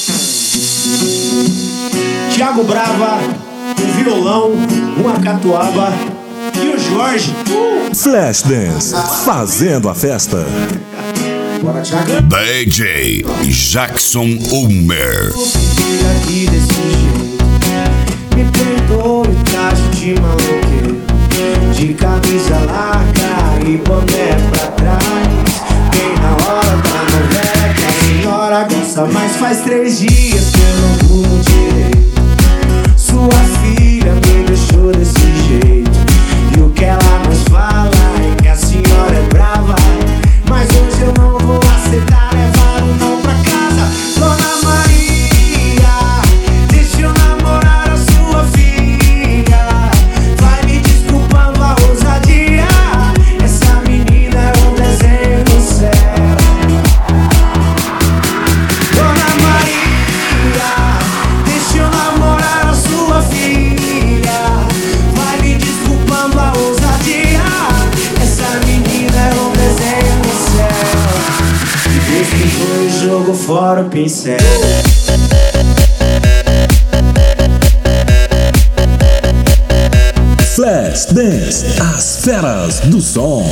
Thiago Brava, um violão, uma catuaba e o Jorge. Flashdance, fazendo a festa. Bora, Thiago. DJ Jackson Ulmer. Aqui desse jeito, me perdoe o traje de maloqueiro, de camisa larga e boné pra trás. Bem na hora da novela que a senhora gosta, mas faz 3 dias que eu não durmo direito. Sua filha me deixou desse jeito, e o que ela mais fala é que a senhora é brava. Mas hoje eu não vou aceitar levar o não pra casa. Dona Maria, deixa eu namorar a sua filha. Vai me desculpando a ousadia, essa menina é um desenho do céu. Dona Maria, deixa eu namorar a sua filha. Vai me desculpando a ousadia, essa menina é um desenho do céu. E Deus pintou e jogou fora o pincel. Flashdance, as feras do som.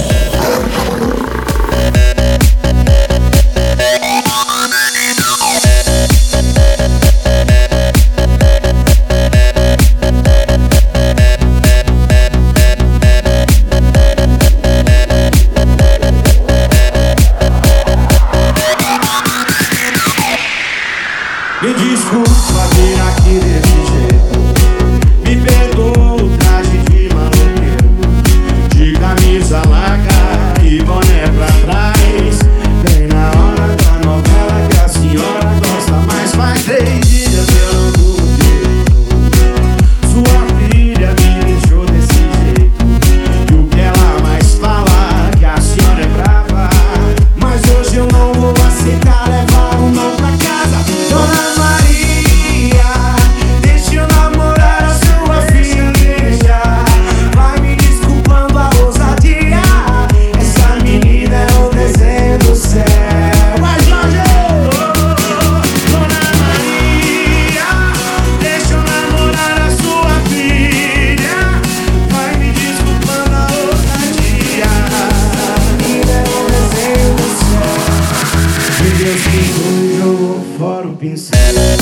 Me desculpa vir aqui desse jeito, me perdoa o traje de maloqueiro, de camisa larga e boné pra trás. Bem na hora da novela que a senhora gosta, mas faz 3 dias que eu não durmo direito. Sua filha me deixou desse jeito, e o que ela mais fala é que a senhora é brava. Mas hoje eu não vou aceitar levar um não pra casa. Dona Maria, deixa eu namorar a sua filha. Vai me desculpando a ousadia, essa menina é o desenho do céu. Vai, Jorge! Dona Maria, deixa eu namorar a sua filha. Vai me desculpando a ousadia, essa menina é o desenho do céu. E Deus pintou e jogou fora o pincel.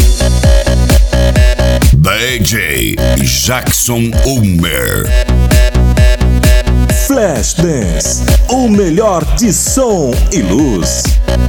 DJ Jackson Ulmer. Flashdance, o melhor de som e luz.